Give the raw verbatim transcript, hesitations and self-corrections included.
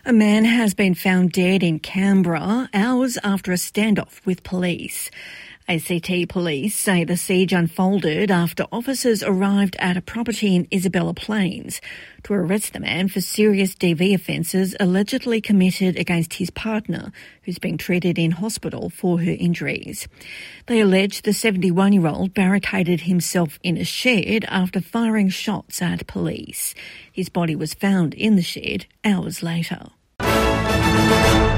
A man has been found dead in Canberra hours after a standoff with police. A C T police say the siege unfolded after officers arrived at a property in Isabella Plains to arrest the man for serious D V offences allegedly committed against his partner, who's being treated in hospital for her injuries. They allege the seventy-one-year-old barricaded himself in a shed after firing shots at police. His body was found in the shed hours later.